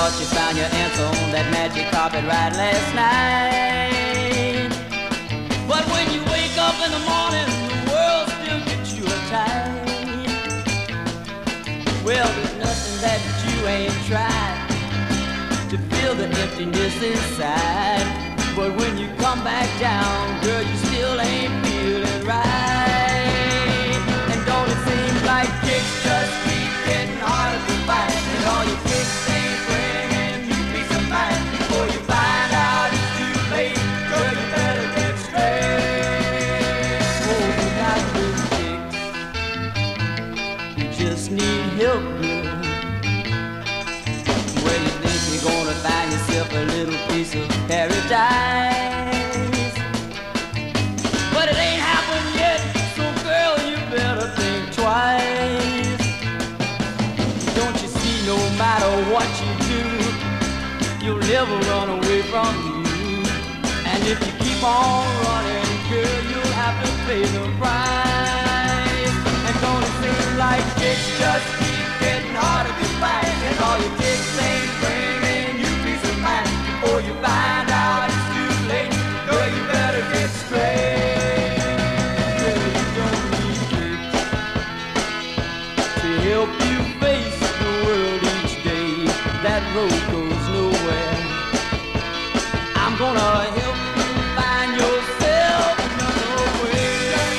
thought you found your answer on that magic carpet ride last night. But when you wake up in the morning, the world still gets you tight. Well, there's nothing that you ain't tried to fill the emptiness inside. But when you come back down, girl, you still ain't feeling right. And don't it seem like kicks just keep getting harder to fight? And all your kicks ain't bringing you peace of mind. Before you find out it's too late, girl, you better get straight. Oh, you got those kicks, you just need help, girl. Well, you think you're gonna find yourself a little piece of paradise, but it ain't happened yet, so girl, you better think twice. Don't you see, no matter what you do, you'll never run away from you. And if you keep on running, girl, you'll have to pay the price. And don't it seem like it's just keep getting harder to fight? And all your kicks ain't bringing you peace of mind. Before you find out it's too late, girl, you better get straight. Girl, you don't need kicks to help you face the world each day. That road goes nowhere. I'm gonna help you find yourself another way.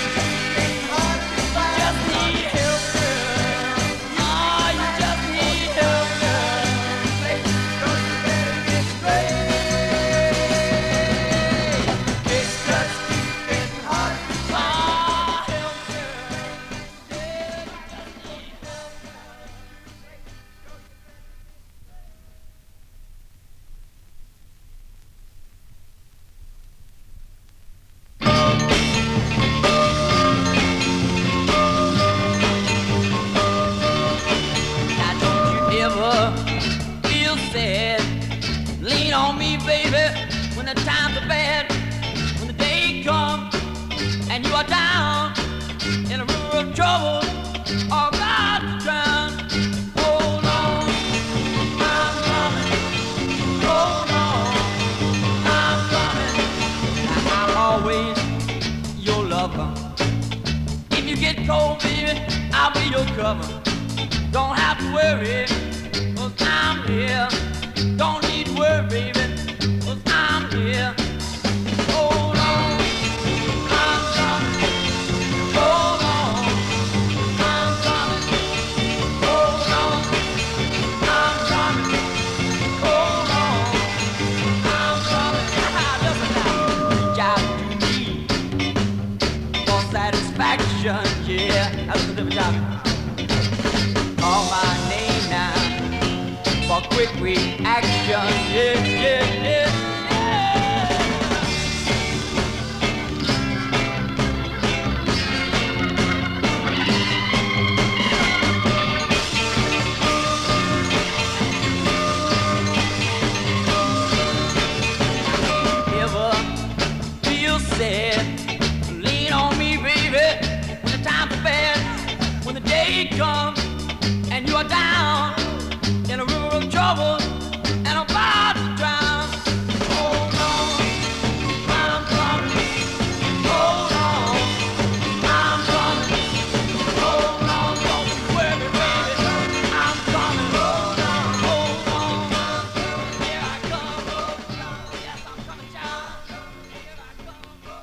Just need help, girl. Oh, you just need help, girl. Girl, you better get straight. It's just keep getting harder to find. Oh, help, girl. Yeah, you just need help, girl. Now don't you ever feel sad? Lean on me, baby, when the times are bad. When the day comes and you are down in a river of trouble, or about to drown, hold on, I'm coming. Hold on, I'm coming. Now, I'm always your lover. If you get cold, baby, I'll be your cover. Don't have to worry, 'cause I'm here. Don't need to worry, baby, 'cause I'm here. Hold on, I'm coming. Hold on, I'm coming. Hold on, I'm coming. Hold on, I'm coming. Listen now, reach out to me for satisfaction, yeah. That's the different job. Call my name now for quick reaction, yeah, yeah, yeah, Ever feel sad? Lean on me, baby, when the times are bad. When the day comes and you are down in a river of trouble and about to drown. Hold on, I'm coming. Hold on, I'm coming. Hold on, don't you worry, baby, I'm coming. Hold on, here I come. Yes, I'm coming down. Here I come.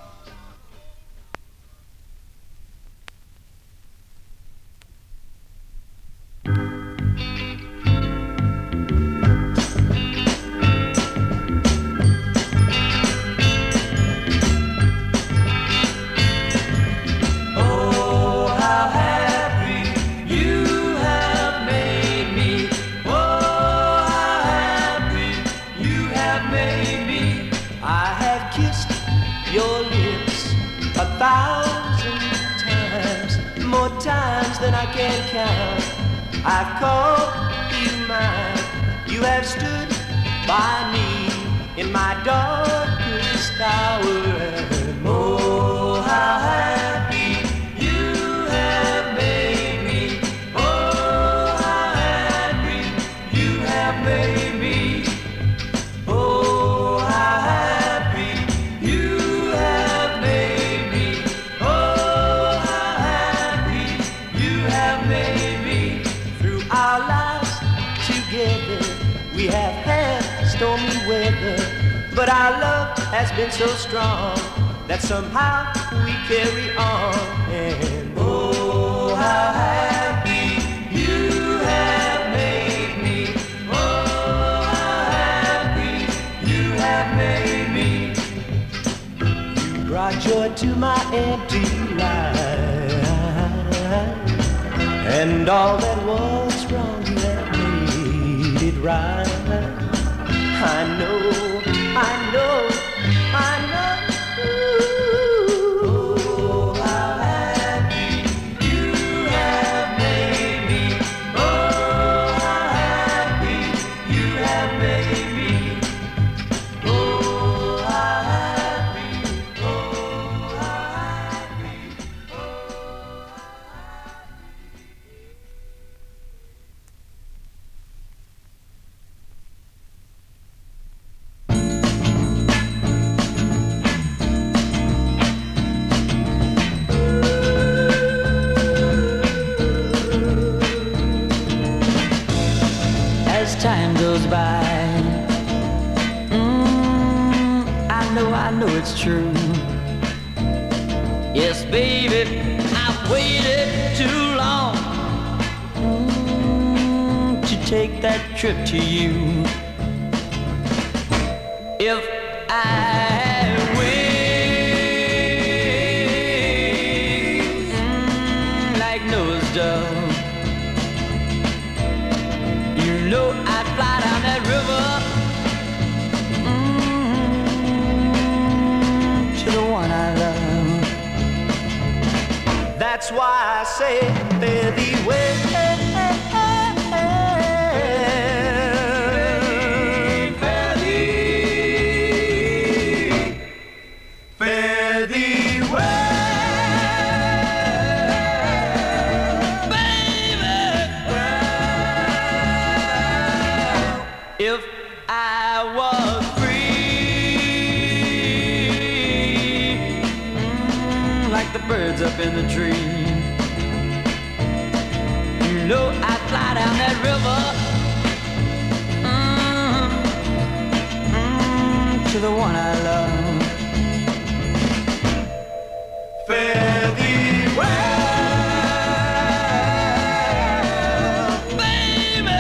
Oh, how happy you have made me. Oh, how happy you have made me. I have kissed your lips 1,000 times, more times than I can count. I've called you mine. You have stood by me in my darkest hour. Oh, how happy you have made me. Oh, how happy you have made me. have made me. Through our lives together, we have had stormy weather, but our love has been so strong that somehow we carry on. And oh, how happy you have made me. Oh, how happy you have made me. You brought joy to my empty life, and all that was wrong, you have made it right. I know, I know, I know. Oh, how happy you have made me. Oh, how happy you have made me. Oh, how happy, oh, how happy, oh, how as time goes by, I know it's true. Yes, baby, I've waited too long to take that trip to you. If I wait like Noah's dove, you know I'd fly down that river to the one I love. That's why I say fare thee well. Fare thee, fare thee well, baby. If I was free, like the birds up in the tree, you know I'd fly down that river to the one I love. Fare thee well, baby.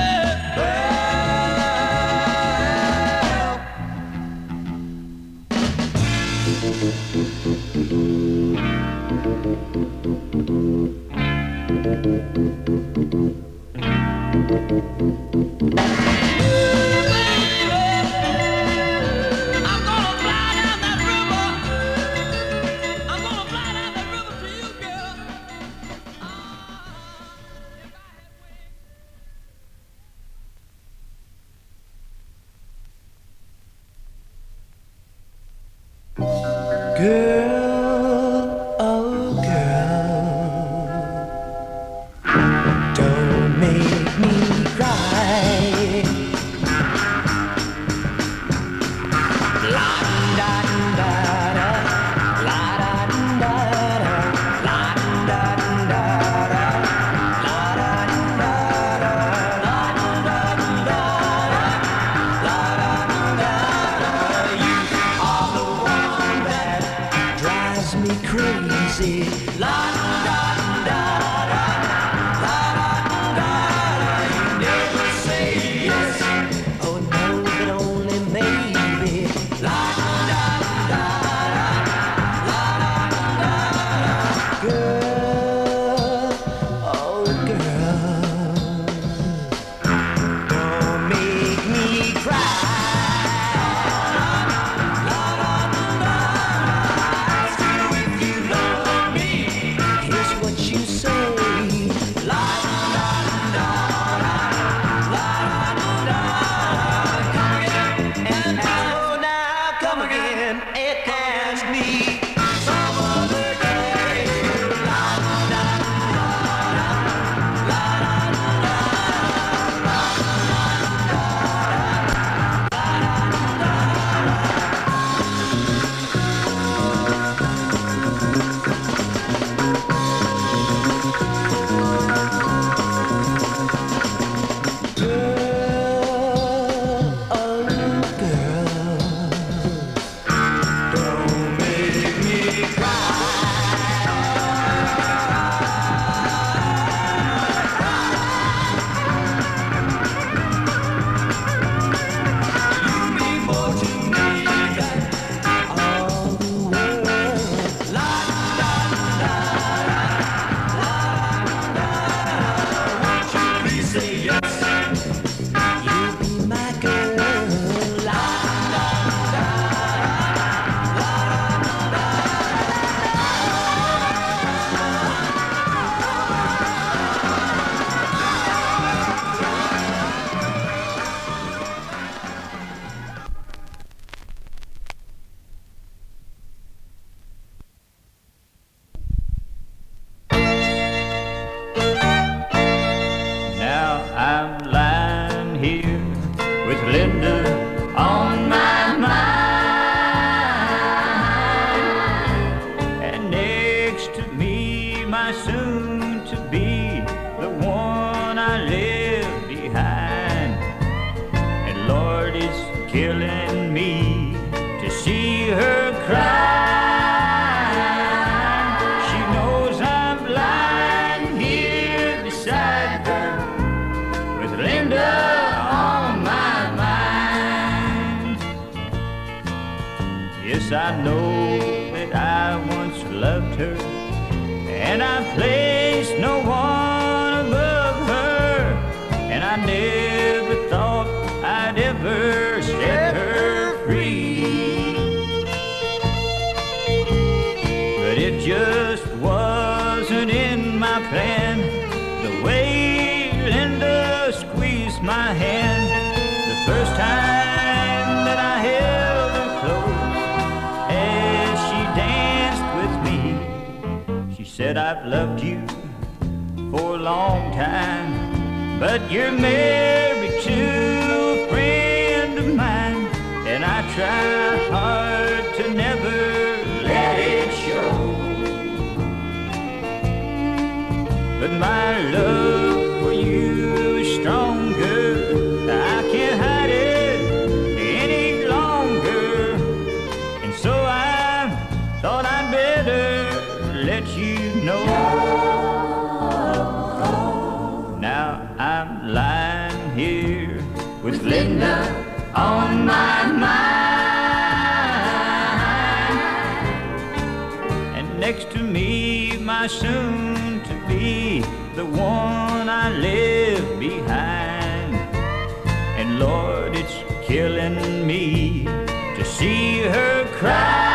Girl, oh girl, don't make me cry. La da da da, la da da da, la da da da, la da da da, la da da da, la da da da. You are the one that Yes, I know that I once loved her, and I placed no one above her, and I never thought I'd ever set her free. But it just wasn't in my plan, the way Linda squeezed my hand the first time that I held her close as she danced with me. She said, I've loved you for a long time, but you're married to a friend of mine, and I try hard to never let it show. But my love for you is stronger, I can't hide it any longer, and so I thought I'd better let you know. Now I'm lying here with Linda on my mind, and next to me my soon-to-be, the one I left behind. And Lord, it's killing me to see her cry.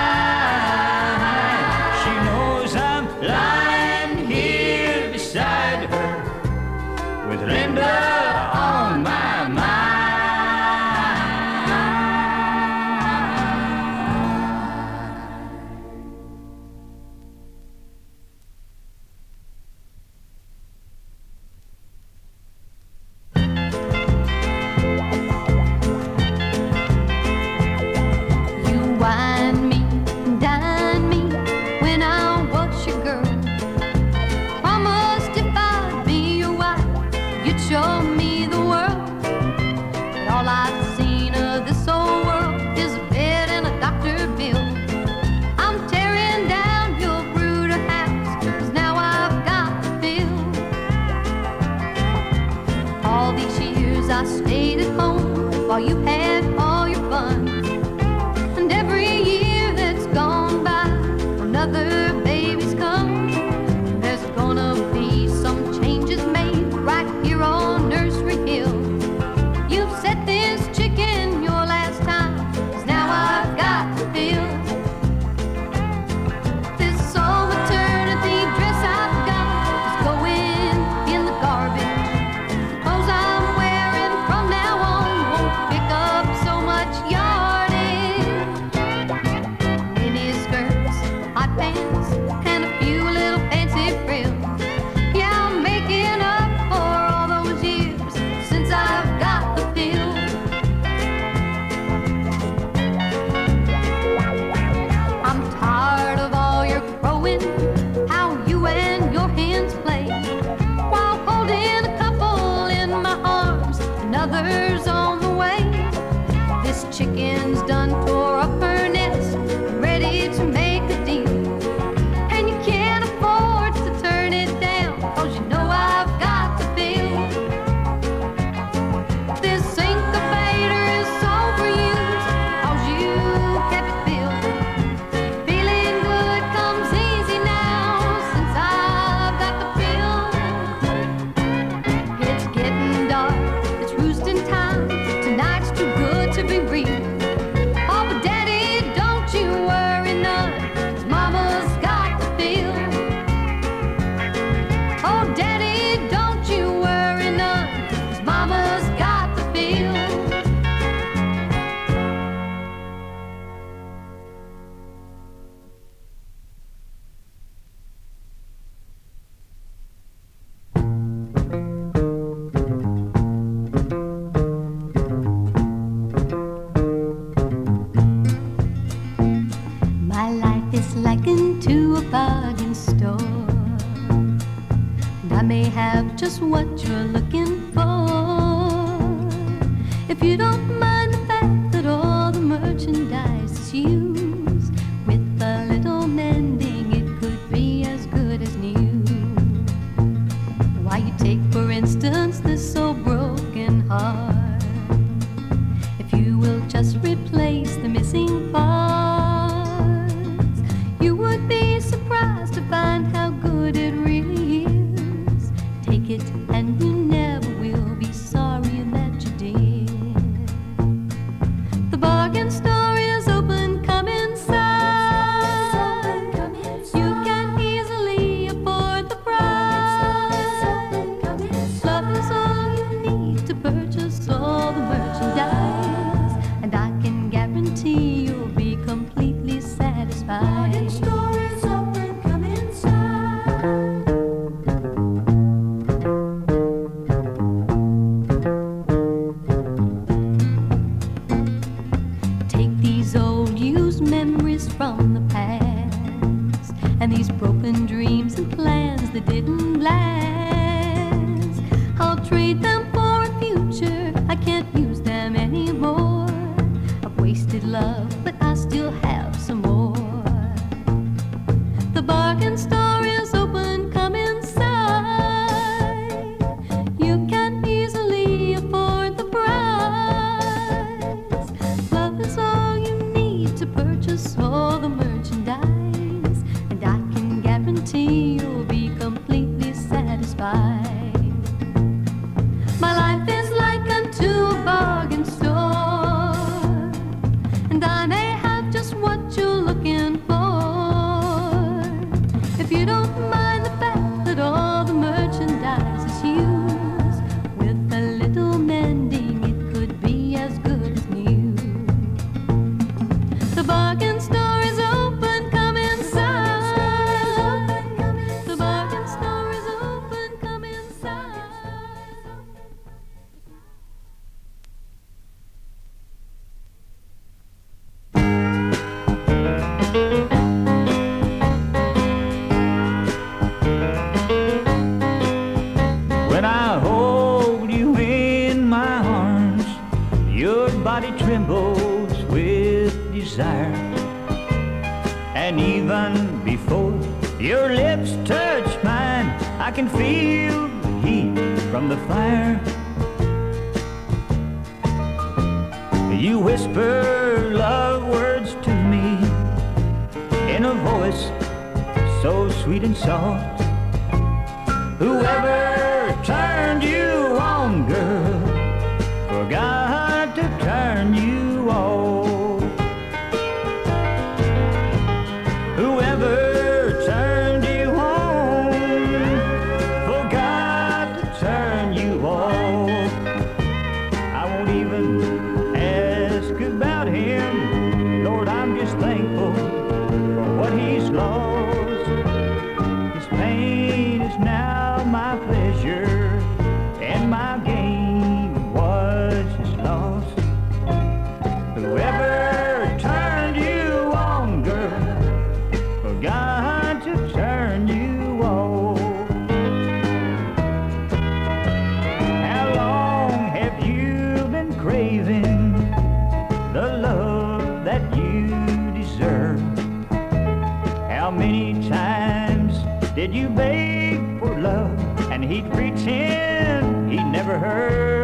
She knows I'm lying here beside her with Linda on my mind. You wine me, dine me when I was your girl. Promised if I'd be your wife, you'd show me the world. But all I've seen of this old world is a bed and a doctor bill. I'm tearing down your brutal house, 'cause now I've got the bill. All these years I stayed at home while you had all your fun. And every year that's gone by, another baby's come. There's gonna be some changes made right here on Nursery Hill. You've set this chicken your last time, 'cause now I've got the bill. This old maternity dress I've got is going in the garbage. The clothes I'm wearing from now on won't pick up so much yardage. Mini skirts, hot pants, and a few little fancy frills. Yeah, I'm making up for all those years since I've got the bill. I'm tired of all your crowing, how you and your hens play, while holding a couple in my arms and others on the way. This chicken's done tore up her nest, ready to make a deal. And you can't afford to turn it down, 'cause you know I've got the bill. This incubator is overused, 'cause you kept it filled. Feeling good comes easy now, since I've got the bill. It's getting dark, it's roosting time, tonight's too good to be real. Oh, but Daddy, don't you worry none, 'cause Mama's got the bill. Oh, Daddy, don't you worry none, 'cause Mama's got the bill. My life is likened to a bargain store, and I may have just what you're looking for. If you don't mind the fact that all the merchandise is used, with a little mending it could be as good as new. Why, you take for instance this old broken heart. If you will just replace the missing part, and you never will be sorry that you did. The bargain store is open, come inside. You can easily afford the price. Love is all you need to purchase all the merchandise, and I can guarantee you'll be completely satisfied. Bargain store is open, come inside. Take these old used memories from the past, and these broken dreams and plans that didn't last. I'll trade them for a future, I can't use them anymore. I've wasted love, but I still have some more. The bargain store is open, come inside. You can easily afford the price. Love is all you need to purchase all the merchandise, and I can guarantee you'll be completely satisfied. My life is like unto a bargain store, and I may have just what you're looking for. If you don't mind the fact that all the merchandise is used, with a little mending it could be as good as new. The bargain store is open, come inside. The bargain store is open, come inside. When I hold you in my arms, your body trembles with desire. And even before your lips touch mine, I can feel the heat from the fire. You whisper love words to me in a voice so sweet and soft. Whoever turned you on, girl, forgot to turn you off. Whoever turned you on, forgot to turn you off. I won't even ask about him, Lord, I'm just thankful for what he's lost. His pain is now my pleasure, and my gain was his loss. Whoever turned you on, girl, forgot to turn you off. How long have you been craving the love that you deserve? How many times did you beg for love, and he'd pretend he never heard?